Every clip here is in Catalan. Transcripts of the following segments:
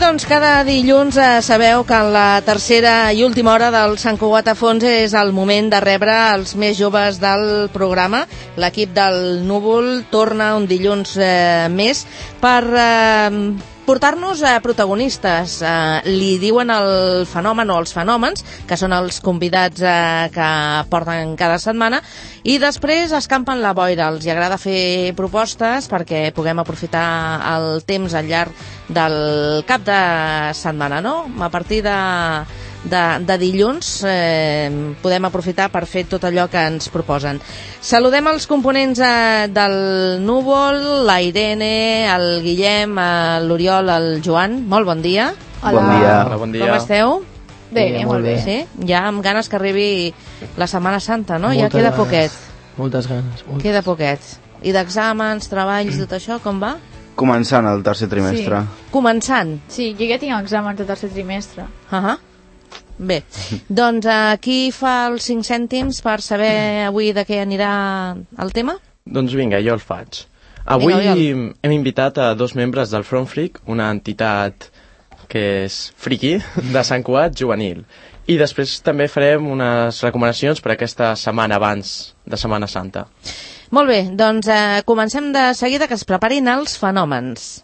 doncs cada dilluns sabeu que en la tercera i última hora del Sant Cugat a Fons és el moment de rebre els més joves del programa. L'equip del Núvol torna un dilluns més per portar-nos a protagonistes. Li diuen el fenomen o els fenòmens, que són els convidats que porten cada setmana, i després escampen la boira. Els agrada fer propostes perquè puguem aprofitar el temps al llarg del cap de setmana, no? A partir de dilluns podem aprofitar per fer tot allò que ens proposen. Saludem els components del Núvol, la Irene, el Guillem, l'Oriol, el Joan. Molt bon dia. Hola. Bon dia. Hola, bon dia. Com esteu? Bé, molt bé. Sí? Ja amb ganes que arribi la Setmana Santa, no? Moltes Ja queda ganes. poquet. Moltes ganes. Moltes. Queda poquet. I d'exàmens, treballs, tot això, com va? Començant el tercer trimestre. Sí. Començant. Sí, jo ja tinc exàmens de tercer trimestre. Bé, doncs aquí fa els 5 cèntims per saber avui de què anirà el tema. Doncs vinga, jo el faig. Avui Vinga, hem invitat a 2 membres del Front Freak, una entitat que és friki, de Sant Cugat juvenil. I després també farem unes recomanacions per aquesta setmana abans de Setmana Santa. Molt bé, doncs comencem de seguida, que es preparin els fenòmens.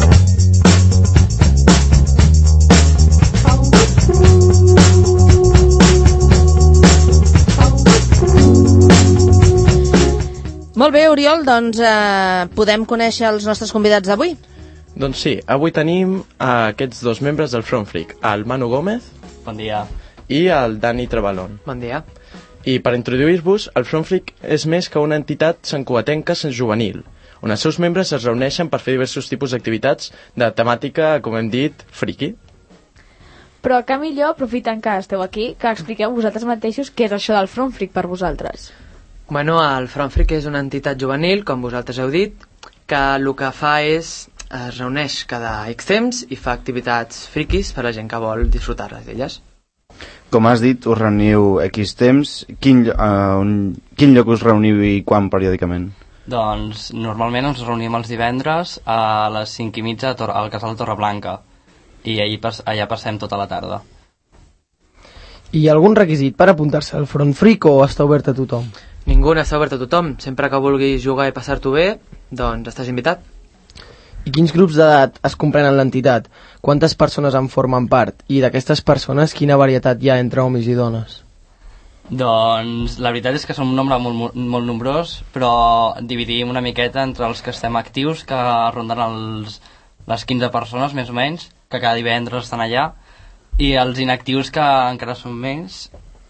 Molt bé, Oriol, doncs podem conèixer els nostres convidats d'avui? Doncs sí, avui tenim aquests 2 membres del Front Freak, el Manu Gómez Bon dia. i el Dani Trebalón. Bon dia. I per introduir-vos, el Front Freak és més que una entitat santcugatenca juvenil, on els seus membres es reuneixen per fer diversos tipus d'activitats de temàtica, com hem dit, friki. Però que millor, aprofitant que esteu aquí, que expliqueu vosaltres mateixos què és això del Front Freak per vosaltres. Bueno, el Front Freak és una entitat juvenil, com vosaltres heu dit, que el que fa és es reuneix cada X temps i fa activitats friquis per a la gent que vol disfrutar-les d'elles. Com has dit, us reuniu X temps. Quin lloc us reuniu i quan periòdicament? Doncs normalment ens reunim els divendres a les 5:30 al casal Torreblanca i allà passem tota la tarda. Hi ha algun requisit per apuntar-se al Front Freak o està obert a tothom? Ningú n'està obert a tothom. Sempre que vulguis jugar i passar-t'ho bé, doncs estàs invitat. I quins grups d'edat es comprenen l'entitat? Quantes persones en formen part? I d'aquestes persones, quina varietat hi ha entre homes i dones? Doncs la veritat és que som un nombre molt nombrós, però dividim una miqueta entre els que estem actius, que ronden les 15 persones més o menys, que cada divendres estan allà, i els inactius, que encara són més,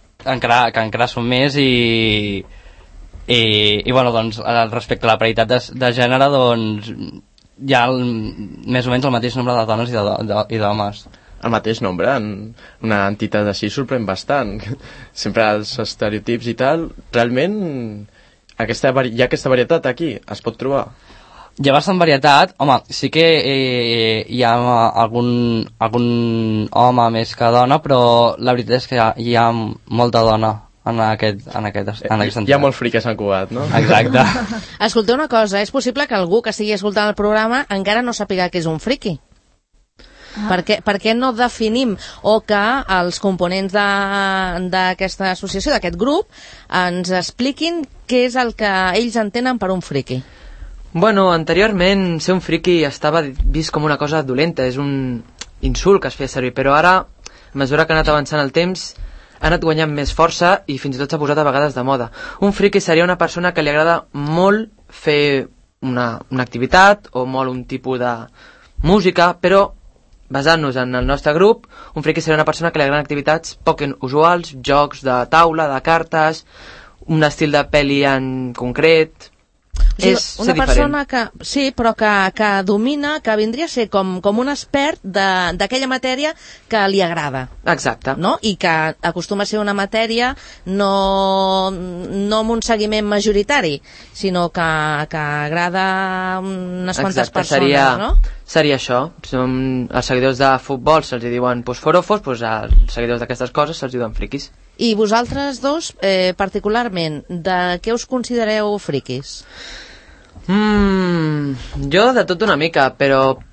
i bueno, doncs respecte a la paritat de gènere, doncs hi ha més o menys el mateix nombre de dones i d'homes. El mateix nombre, en una entitat així sorprèn bastant. Sempre els estereotips i tal. Realment hi ha aquesta varietat aquí, es pot trobar? Hi ha bastant varietat. Home, sí que hi ha algun home més que dona, però la veritat és que hi ha molta dona en aquesta entitat. Hi ha molt fric a Sant Cugat, no? Exacte. Escolteu una cosa, és possible que algú que estigui escoltant el programa encara no sàpiga què és un friki? Per què no definim o que els components d'aquesta associació, d'aquest grup, ens expliquin què és el que ells entenen per un friki? Bueno, anteriorment ser un friki estava vist com una cosa dolenta, és un insult que es feia servir, però ara, a mesura que ha anat avançant el temps, ha anat guanyant més força i fins i tot s'ha posat a vegades de moda. Un friki seria una persona que li agrada molt fer una activitat o molt un tipus de música, però basant-nos en el nostre grup, un friki seria una persona que li agraden activitats poc usuals, jocs de taula, de cartes, un estil de pel·li en concret. O sigui, una persona que, sí, però que domina, que vindria a ser com un expert d'aquella matèria que li agrada. Exacte. No? I que acostuma a ser una matèria no amb un seguiment majoritari, sinó que agrada unes quantes persones, no? Seria això. Els seguidors de futbol se'ls diuen forofos, els seguidors d'aquestes coses se'ls diuen friquis. I vosaltres dos, particularment, de què us considereu friquis? Jo de tot una mica, però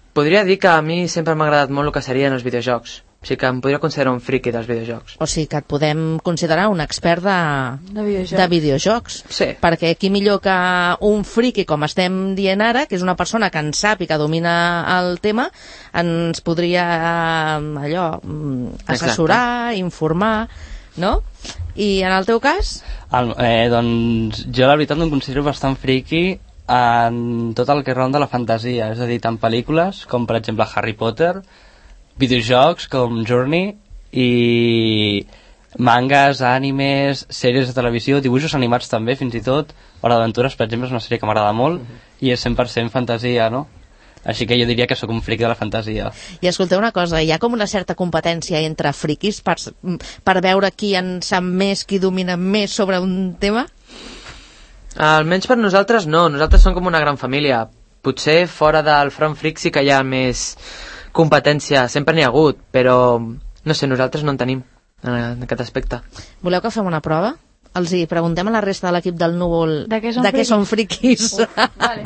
podria dir que a mi sempre m'ha agradat molt el que serien els videojocs. O sigui que em podria considerar un friki dels videojocs. O sigui que et podem considerar un expert de videojocs. Sí. Perquè qui millor que un friki, com estem dient ara, que és una persona que en sap i que domina el tema, ens podria assessorar, informar, no? I en el teu cas? Doncs jo la veritat em considero bastant friki en tot el que ronda la fantasia, és a dir, tant pel·lícules com per exemple Harry Potter, videojocs com Journey i mangas, animes, sèries de televisió, dibuixos animats també, fins i tot. Hora d'Aventures, per exemple, és una sèrie que m'agrada molt i és 100% fantasia, no? Així que jo diria que sóc un fric de la fantasia. I escolteu una cosa, hi ha com una certa competència entre friquis per veure qui en sap més, qui domina més sobre un tema? Almenys per nosaltres no, nosaltres som com una gran família. Potser fora del Front Freak sí que hi ha més competència, sempre n'hi ha hagut, però no sé, nosaltres no en tenim en aquest aspecte. Voleu que fem una prova? Els hi preguntem a la resta de l'equip del Núvol de què són friquis. Vale.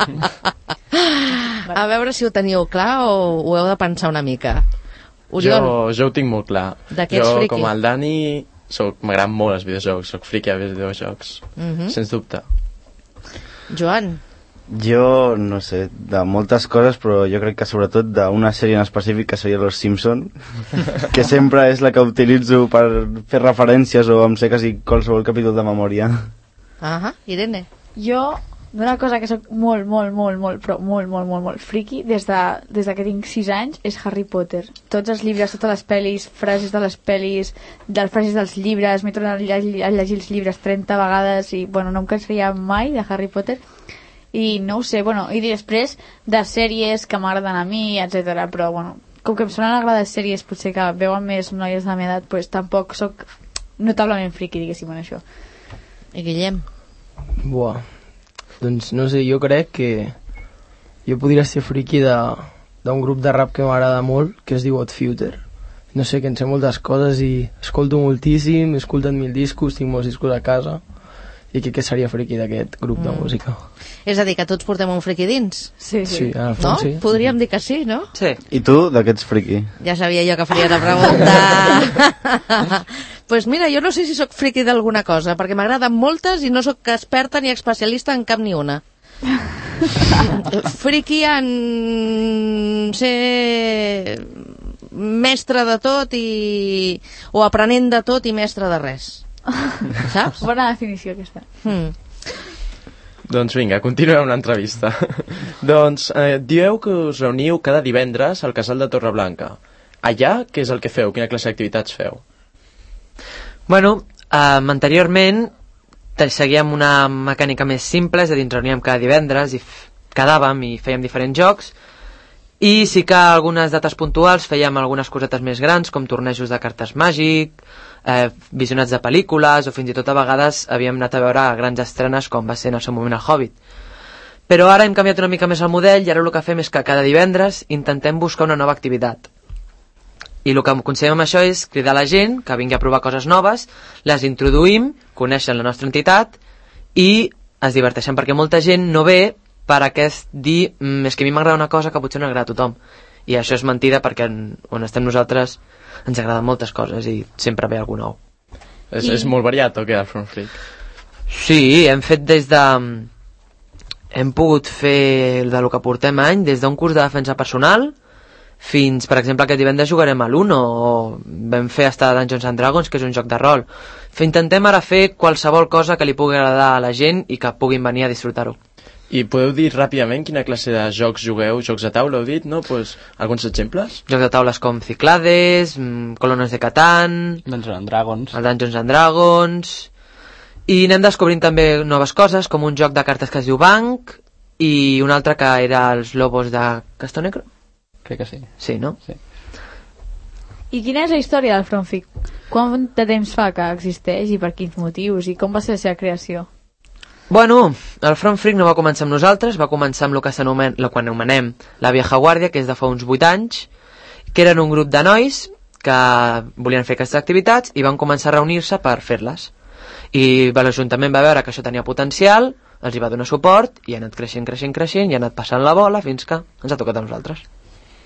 A veure si ho teniu clar o ho heu de pensar una mica. Jo ho tinc molt clar. De què ets friki? Com el Dani, m'agraden molt els videojocs, soc friki a videojocs, sens dubte. Joan? Jo, no sé, de moltes coses, però jo crec que sobretot d'una sèrie en específic que seria Los Simpson, que sempre és la que utilitzo per fer referències o em sé quasi qualsevol capítol de memòria. Irene? Jo, d'una cosa que soc molt friki des que tinc 6 anys és Harry Potter. Tots els llibres, totes les pel·lis, frases de les pel·lis, frases dels llibres, m'he tornat a llegir els llibres 30 vegades i, bueno, no em cansaria mai de Harry Potter. I no ho sé, bueno, i després de sèries que m'agraden a mi, etc. Però, bueno, com que em solen agradar sèries potser que veuen més noies de la meva edat, pues tampoc soc notablement friki, diguéssim, en això. I Guillem? Buah, doncs no sé, jo crec que jo podria ser friki d'un grup de rap que m'agrada molt, que es diu Odd Future. No sé, que en sé moltes coses i escolto moltíssim, he escoltat 1000 discos, tinc molts discos a casa, i crec que seria friki d'aquest grup de música. És a dir, que tots portem un friki dins? Sí. En el fons, sí. Podríem dir que sí, no? Sí. I tu, de què ets friki? Ja sabia jo que faria la pregunta. Pues mira, jo no sé si sóc friki d'alguna cosa, perquè m'agraden moltes i no sóc experta ni especialista en cap ni una. Friki en ser mestre de tot o aprenent de tot i mestre de res. Saps? Bona definició aquesta. Doncs vinga, continuem amb l'entrevista. Doncs dieu que us reuniu cada divendres al casal de Torreblanca. Allà, què és el que feu? Quina classe d'activitats feu? Bueno, anteriorment seguíem una mecànica més simple, és a dir, ens reuníem cada divendres i quedàvem i fèiem diferents jocs, i sí que algunes dates puntuals fèiem algunes cosetes més grans, com tornejos de cartes màgic, visionats de pel·lícules, o fins i tot a vegades havíem anat a veure grans estrenes com va ser en el seu moment el Hobbit. Però ara hem canviat una mica més el model i ara el que fem és que cada divendres intentem buscar una nova activitat. I el que aconseguim amb això és cridar la gent que vingui a provar coses noves, les introduïm, coneixen la nostra entitat i es diverteixen, perquè molta gent no ve per aquest dir és que a mi m'agrada una cosa que potser no agrada a tothom. I això és mentida, perquè on estem nosaltres ens agraden moltes coses i sempre ve algú nou. És molt variat o què, el Front Freak? Sí, hem fet hem pogut fer del que portem any, des d'un curs de defensa personal fins, per exemple, aquest divendres jugarem a l'Uno, o vam fer hasta Dungeons and Dragons, que és un joc de rol. Intentem ara fer qualsevol cosa que li pugui agradar a la gent i que puguin venir a disfrutar-ho. I podeu dir ràpidament quina classe de jocs jugueu? Jocs de taula, heu dit, no? Pues, alguns exemples? Jocs de taules com Cyclades, Colonos de Catán, Dungeons and Dragons. El Dungeons and Dragons, i anem descobrint també noves coses, com un joc de cartes que es diu Banc, i un altre que era els Lobos de Castonegro. Crec que sí. Sí, no? Sí. I quina és la història del Front Freak? Quant de temps fa que existeix i per quins motius? I com va ser la seva creació? Bueno, el Front Freak no va començar amb nosaltres, va començar amb el que anomenem la Vieja Guàrdia, que és de fa uns 8 anys, que eren un grup de nois que volien fer aquestes activitats i van començar a reunir-se per fer-les. I l'Ajuntament va veure que això tenia potencial, els hi va donar suport i ha anat creixent i ha anat passant la bola fins que ens ha tocat a nosaltres.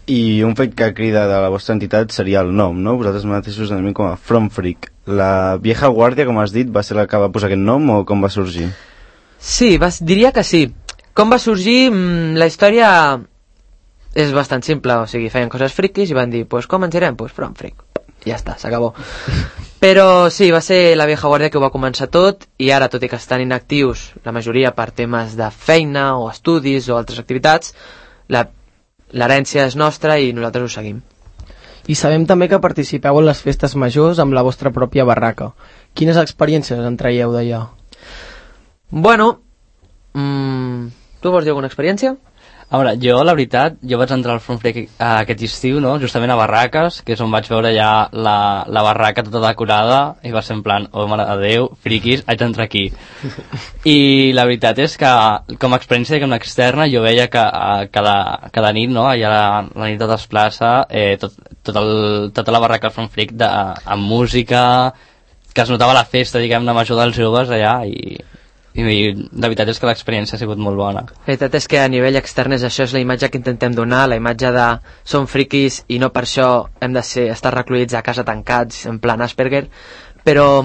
I un fet que crida de la vostra entitat seria el nom, no? Vosaltres mateixos anem com a From Freak. La vieja guàrdia, com has dit, va ser la que va posar aquest nom o com va sorgir? Sí, diria que sí. Com va sorgir? La història és bastant simple, o sigui, feien coses friquis i van dir, pues com ens direm? Pues From Freak. I ja està, s'acabó. Però sí, va ser la vieja guàrdia que ho va començar tot, i ara, tot i que estan inactius, la majoria per temes de feina o estudis o altres activitats, l'herència és nostra i nosaltres ho seguim. I sabem també que participeu en les festes majors amb la vostra pròpia barraca. Quines experiències en traieu d'allà? Bueno, tu vols dir alguna experiència? A veure, jo, la veritat, vaig entrar al From Freak aquest estiu, no? Justament a Barraques, que és on vaig veure ja la barraca tota decorada, i va ser en plan, oh, mare de Déu, friquis, haig d'entrar aquí. I la veritat és que, com a experiència diguem externa, jo veia que cada nit, no? Allà la nit de desplaça, tota la barraca del From Freak amb música, que es notava la festa, diguem, la major dels joves allà, i la veritat és que l'experiència ha sigut molt bona. La veritat és que a nivell extern això és la imatge que intentem donar, la imatge de som friquis i no per això hem de estar recluïts a casa tancats en plan Asperger, però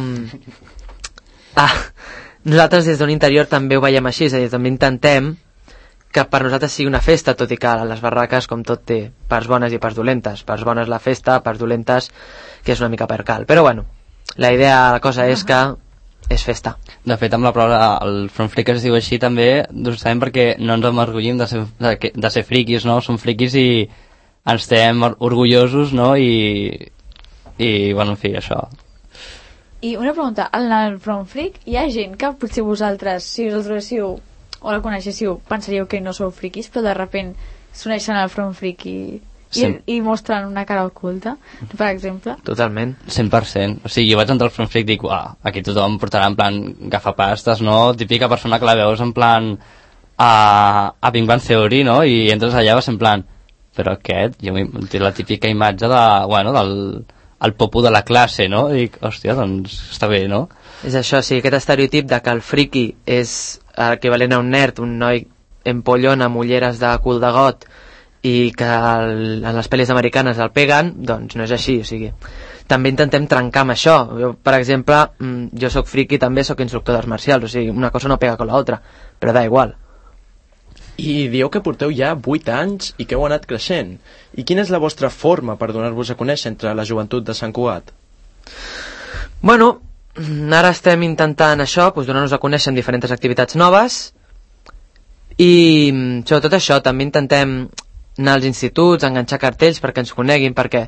nosaltres des d'un interior també ho veiem així, és a dir, també intentem que per nosaltres sigui una festa, tot i que les barraques, com tot, té parts bones i parts dolentes. Parts bones la festa, parts dolentes que és una mica percal. Però bueno, la idea, la cosa és que és festa. De fet, amb la prova, el From Freak es diu així també, justament perquè no ens enorgullim de ser friquis, no? Som friquis i ens estem orgullosos, no? I bueno, en fi, això. I una pregunta, en el From Freak hi ha gent que potser vosaltres, si us el trobéssiu o la coneixéssiu, pensaríeu que no sou friquis, però de repent s'uneixen al From Freak i mostren una cara oculta, per exemple? Totalment. 100%. O sigui, jo vaig entrar al From Freak i dic, aquí tothom portarà en plan gafapastes, no? Típica persona que la veus en plan a Big Bang Theory, no? I entres allà vas en plan, però aquest, té la típica imatge del popo de la classe, no? I dic, hòstia, doncs està bé, no? És això, sí, aquest estereotip de que el friki és equivalent a un nerd, un noi empollon amb ulleres de cul de got, i que en les pel·lis americanes el peguen, doncs no és així, o sigui, també intentem trencar amb això. Jo, per exemple, jo sóc friki, també sóc instructor d'arts marcials, o sigui, una cosa no pega con l'altra, però da igual. I dieu que porteu ja 8 anys i que heu anat creixent. I quina és la vostra forma per donar-vos a conèixer entre la joventut de Sant Cugat? Bueno, ara estem intentant això, doncs donar-nos a conèixer en diferents activitats noves, i sobretot això, també intentem anar als instituts, enganxar cartells perquè ens coneguin, perquè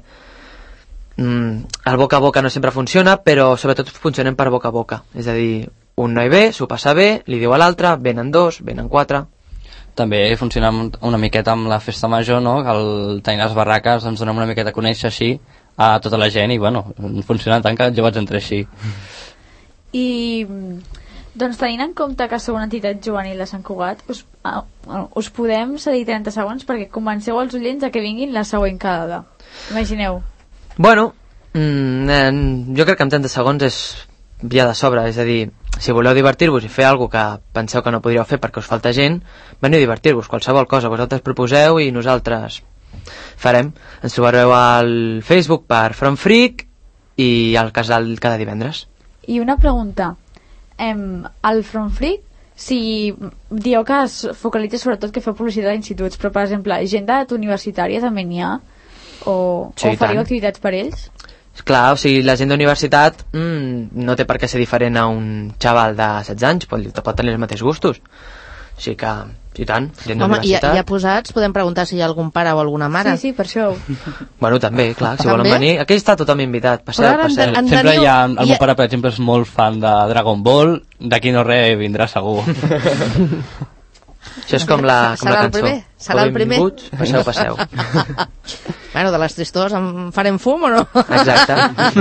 el boca a boca no sempre funciona, però sobretot funcionem per boca a boca, és a dir, un noi ve, s'ho passa bé, li diu a l'altre, venen 2, venen 4. També funciona una miqueta amb la festa major, no? Que tenint les barraques ens donem una miqueta a conèixer així a tota la gent i bueno, funciona tant que jo vaig entrar així. I doncs tenint en compte que sou una entitat juvenil de Sant Cugat, us podem cedir 30 segons perquè convenceu els oients a que vinguin la següent quedada. Imagineu. Bueno, jo crec que en 30 segons és via de sobre, és a dir, si voleu divertir-vos i fer alguna que penseu que no podríeu fer perquè us falta gent, veniu a divertir-vos, qualsevol cosa vosaltres proposeu i nosaltres farem. Ens trobareu al Facebook per From Freak i al casal cada divendres. I una pregunta, al From Freak, si dieu que es focalitza sobretot que feu publicitat a instituts, però per exemple, gent d'edat universitària també n'hi ha? O faríeu activitats per ells? Clar, o sigui, la gent d'universitat no té per què ser diferent a un xaval de 16 anys, pot tenir els mateixos gustos. O sigui que, i tant, gent d'universitat... Home, ja posats, podem preguntar si hi ha algun pare o alguna mare. Sí, per això. Bueno, també, clar, si volen venir... Aquí està tothom invitat, passeu. Sempre hi ha... El meu pare, per exemple, és molt fan de Dragon Ball, d'aquí no res vindrà segur. Això és com la cançó. Serà el primer. Passeu. Bueno, de les tristors en farem fum o no? Exacte.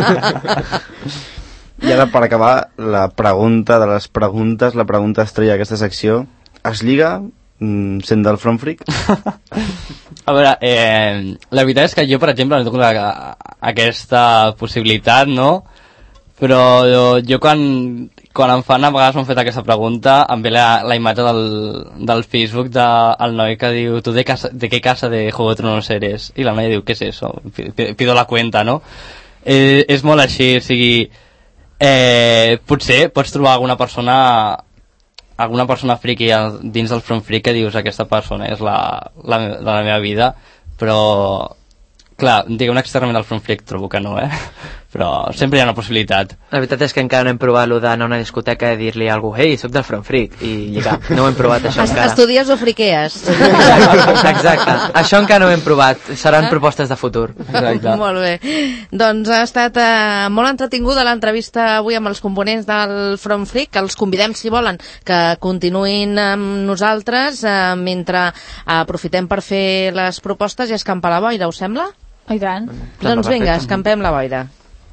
I ara, per acabar, la pregunta de les preguntes, la pregunta estrella d'aquesta secció, es lliga sent del From Freak? A veure, la veritat és que jo, per exemple, no tinc aquesta possibilitat, no? Però jo quan em fan, a vegades m'han fet aquesta pregunta, em ve la imatge del Facebook del noi que diu ¿tú de qué casa de Juego de Tronos eres? I la noia diu, ¿qué es eso? Pido la cuenta, no? És molt així, o sigui, potser pots trobar alguna persona friki dins del front freak que dius aquesta persona és la meva vida, però clar, diguem externament del front freak trobo que no, però sempre hi ha una possibilitat. La veritat és que encara no hem provat lo d'anar a una discoteca i dir-li a algú, hey, soc del front freak, i lligar. No ho hem provat això encara. Estudies o friquees? Exacte, això encara no ho hem provat, seran propostes de futur. Exacte. Molt bé, doncs ha estat molt entretinguda l'entrevista avui amb els components del Front Freak. Els convidem, si volen, que continuïn amb nosaltres mentre aprofitem per fer les propostes i escampar la boira, us sembla? I tant. Doncs vinga, escampem la boira.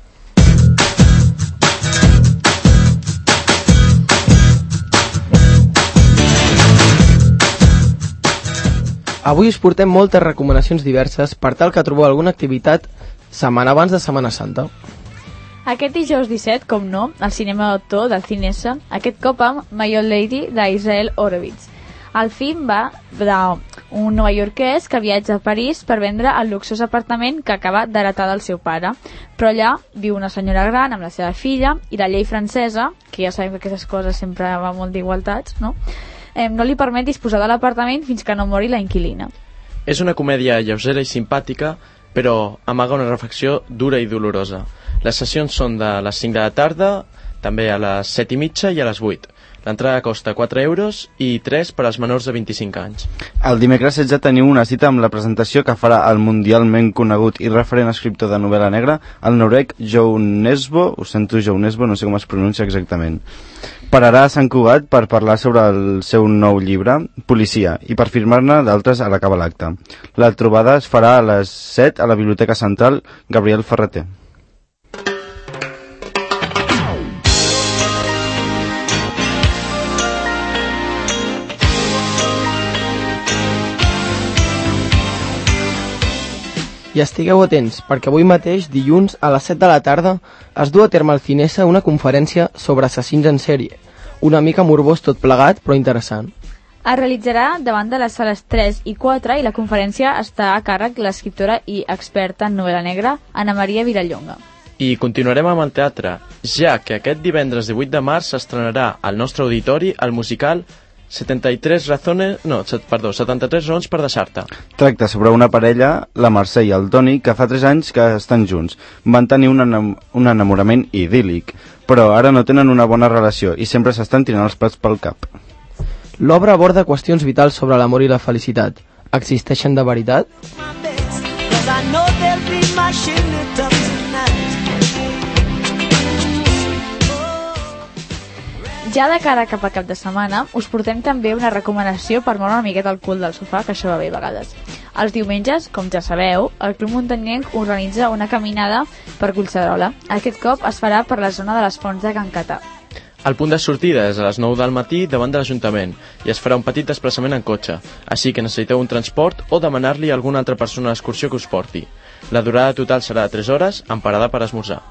Avui us portem moltes recomanacions diverses per tal que trobeu alguna activitat setmana abans de Setmana Santa. Aquest dijous 17, com no, al cinema d'autor del Cinesa, aquest cop amb My Old Lady d'Israel Horowitz. El film va d'un novaiorquès que viatja a París per vendre el luxós apartament que acaba d'heretar del seu pare. Però allà viu una senyora gran amb la seva filla i la llei francesa, que ja sabem que aquestes coses sempre va molt d'igualtats, no? No li permet disposar de l'apartament fins que no mori la inquilina. És una comèdia lleugera i simpàtica, però amaga una reflexió dura i dolorosa. Les sessions són de les 5 de la tarda, també a les 7:30 i a les 8. L'entrada costa 4 euros i 3 per als menors de 25 anys. El dimecres 16 teniu una cita amb la presentació que farà el mundialment conegut i referent escriptor de novel·la negra, el noruec Jo Nesbø, ho sento Jo Nesbø, no sé com es pronuncia exactament. Pararà a Sant Cugat per parlar sobre el seu nou llibre, Policia, i per firmar-ne d'altres a l'acabar l'acte. La trobada es farà a les 7 a la Biblioteca Central Gabriel Ferreter. I estigueu atents, perquè avui mateix, dilluns, a les 7 de la tarda, es du a terme al Cinesa una conferència sobre assassins en sèrie. Una mica morbós tot plegat, però interessant. Es realitzarà davant de les sales 3 i 4 i la conferència està a càrrec l'escriptora i experta en novel·la negra Ana Maria Vilallonga. I continuarem amb el teatre, ja que aquest divendres 18 de març s'estrenarà al nostre auditori el musical 73 raons per deixar-te. Tracta sobre una parella, la Mercè i el Toni, que fa 3 anys que estan junts. Van tenir un enamorament idíl·lic, però ara no tenen una bona relació i sempre s'estan tirant els plats pel cap. L'obra aborda qüestions vitals sobre l'amor i la felicitat. Existeixen de veritat? Ja de cara cap a cap de setmana, us portem també una recomanació per moure una miqueta el cul del sofà, que això va bé a vegades. Els diumenges, com ja sabeu, el Club Muntanyenc organitza una caminada per Collserola. Aquest cop es farà per la zona de les Fonts de Can Catà. El punt de sortida és a les 9 del matí davant de l'Ajuntament i es farà un petit desplaçament en cotxe, així que necessiteu un transport o demanar-li a alguna altra persona d'excursió que us porti. La durada total serà de 3 hores, amb parada per esmorzar.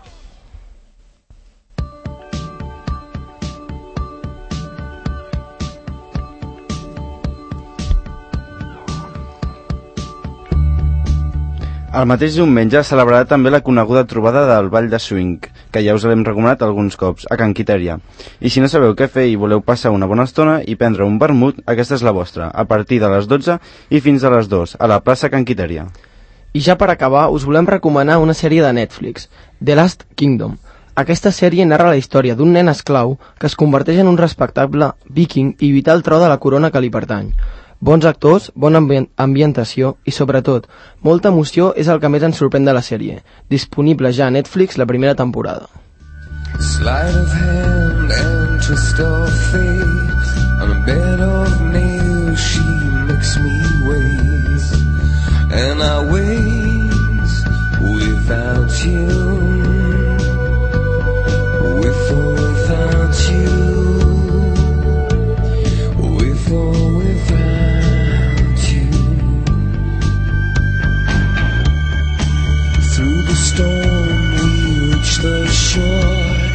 El mateix diumenge celebrarà també la coneguda trobada del Ball de Swing, que ja us l'hem recomanat alguns cops, a Can Quitèria. I si no sabeu què fer i voleu passar una bona estona i prendre un vermut, aquesta és la vostra, a partir de les 12 i fins a les 2, a la plaça Can Quitèria. I ja per acabar, us volem recomanar una sèrie de Netflix, The Last Kingdom. Aquesta sèrie narra la història d'un nen esclau que es converteix en un respectable viking i vital tro de la corona que li pertany. Bons actors, bona ambientació i, sobretot, molta emoció és el que més ens sorprèn de la sèrie. Disponible ja a Netflix la primera temporada. Sleight of hand and twist of fate on a bed of nails she makes me wait and I wait without you with or without you with or without Through the storm we reach the shore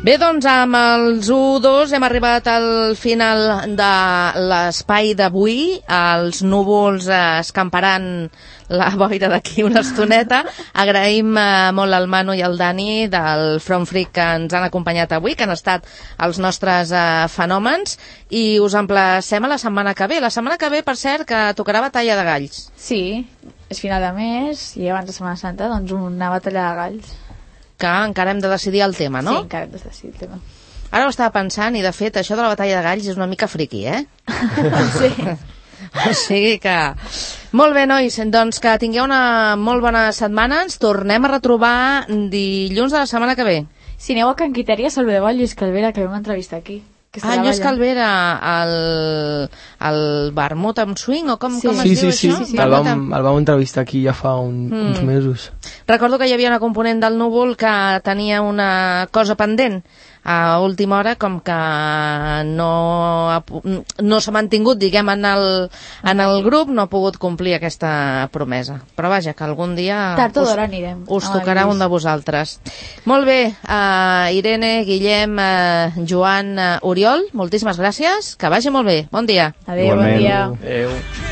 Bé, doncs amb els 1-2 hem arribat al final de l'espai d'avui. Els núvols escamparan la boira d'aquí una estoneta. Agraïm molt al Manu i al Dani del Front Freak que ens han acompanyat avui, que han estat els nostres fenòmens, i us emplacem a la setmana que ve. La setmana que ve, per cert, que tocarà Batalla de Galls. Sí, és final de mes i abans de Setmana Santa, doncs una batalla de galls. Que encara hem de decidir el tema, no? Sí, encara hem de decidir el tema. Ara ho estava pensant i, de fet, això de la batalla de galls és una mica friqui, eh? Sí. O sigui que... Molt bé, nois, doncs que tingueu una molt bona setmana. Ens tornem a retrobar dilluns de la setmana que ve. Si aneu a Can Quiteria, saludeu el Lluís Calvera, que vam entrevistar aquí. Ah, Lluís Calvera, el Vermut amb Swing, o com es diu això? Sí. El vam entrevistar aquí ja fa uns mesos. Recordo que hi havia una component del Núvol que tenia una cosa pendent a última hora, com que no s'ha mantingut, diguem, en el grup, no ha pogut complir aquesta promesa. Però vaja, que algun dia tard o d'hora anirem. Us tocarà un de vosaltres. Molt bé, Irene, Guillem, Joan, Oriol, moltíssimes gràcies, que vagi molt bé. Bon dia. Adéu, bon dia. Adéu.